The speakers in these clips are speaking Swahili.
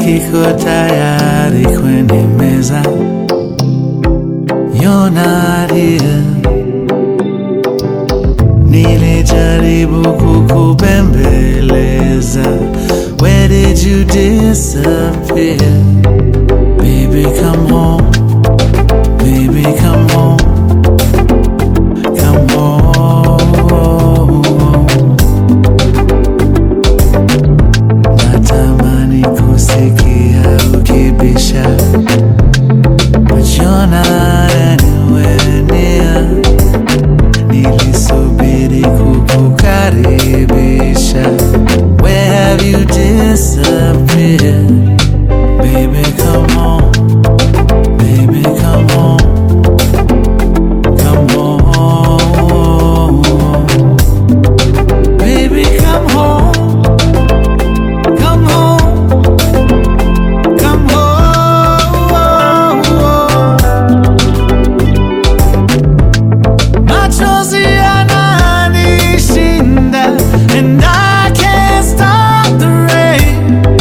kiko tayari kwenye meza. You're not here. Nilijaribu kukubembeleza. Where did you disappear? Baby, come home. Baby, come home. Come home. Natamani kusikia ukibisha, but you're not anywhere near. Nilisubiri kukukaribisha. Where have you disappeared? Baby, come home. Baby, come home. Come home. Baby, come home. Come home. Come home. Machozi yananishinda, and I can't stop the rain.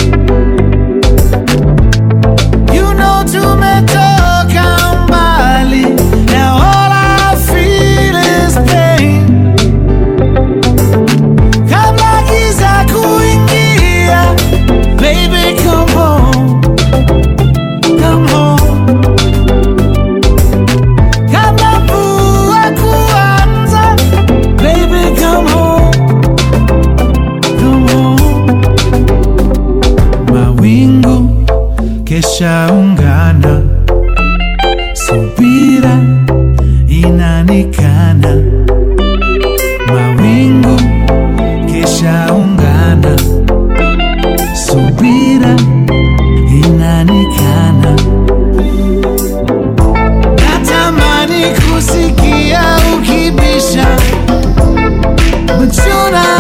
You know tumetoka mbali, now all I feel is pain. Kabla giza kuingia, baby come home. Come home. Kabla mvua kuanza, baby come home. Come home. Mawingu kesha ungana, subira inanikana. Mawingu kesha ungana, subira inanikana. Natamani kusikia ukibisha, but you're not